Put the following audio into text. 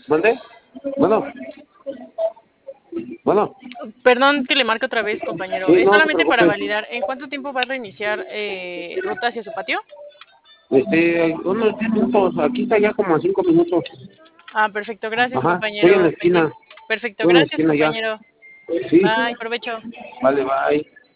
¿Mande? Bueno, bueno. Perdón que le marque otra vez, compañero. Sí, Es no se solamente para preocupe. validar. ¿En cuánto tiempo va a reiniciar ruta hacia su patio? Unos 10 minutos. Aquí está ya como a 5 minutos. Ah, perfecto. Gracias, Ajá, estoy en la compañero. esquina. Perfecto. Estoy en la Gracias, esquina ya. compañero. Sí. Bye, provecho. Vale, bye.